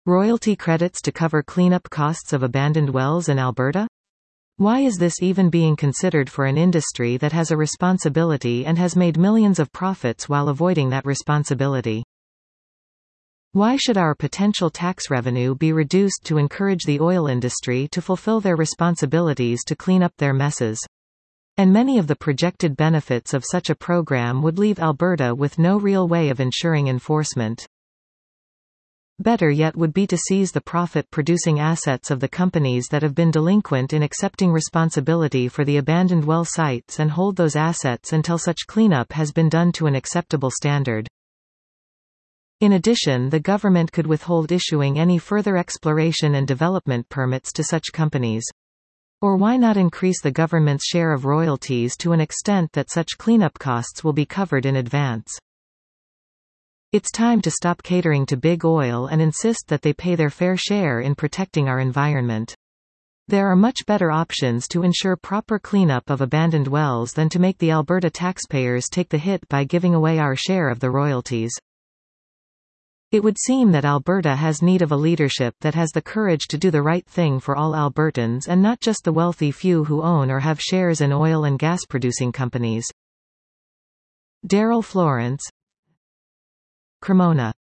Royalty credits to cover cleanup costs of abandoned wells in Alberta? Why is this even being considered for an industry that has a responsibility and has made millions of profits while avoiding that responsibility? Why should our potential tax revenue be reduced to encourage the oil industry to fulfill their responsibilities to clean up their messes? And many of the projected benefits of such a program would leave Alberta with no real way of ensuring enforcement. Better yet would be to seize the profit-producing assets of the companies that have been delinquent in accepting responsibility for the abandoned well sites and hold those assets until such cleanup has been done to an acceptable standard. In addition, the government could withhold issuing any further exploration and development permits to such companies. Or why not increase the government's share of royalties to an extent that such cleanup costs will be covered in advance? It's time to stop catering to big oil and insist that they pay their fair share in protecting our environment. There are much better options to ensure proper cleanup of abandoned wells than to make the Alberta taxpayers take the hit by giving away our share of the royalties. It would seem that Alberta has need of a leadership that has the courage to do the right thing for all Albertans and not just the wealthy few who own or have shares in oil and gas producing companies. Daryl Florence, Cremona.